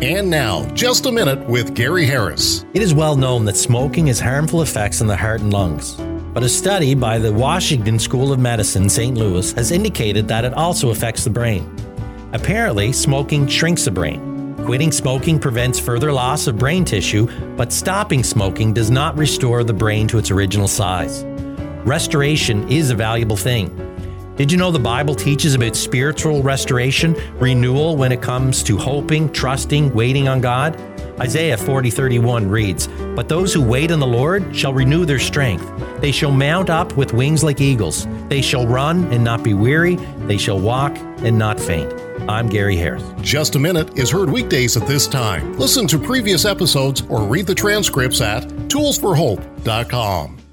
And now, Just a Minute with Gary Harris. It is well known that smoking has harmful effects on the heart and lungs. But a study by the Washington School of Medicine, St. Louis, has indicated that it also affects the brain. Apparently, smoking shrinks the brain. Quitting smoking prevents further loss of brain tissue, but stopping smoking does not restore the brain to its original size. Restoration is a valuable thing. Did you know the Bible teaches about spiritual restoration, renewal when it comes to hoping, trusting, waiting on God? Isaiah 40:31 reads, "But those who wait on the Lord shall renew their strength. They shall mount up with wings like eagles. They shall run and not be weary. They shall walk and not faint." I'm Gary Harris. Just a Minute is heard weekdays at this time. Listen to previous episodes or read the transcripts at toolsforhope.com.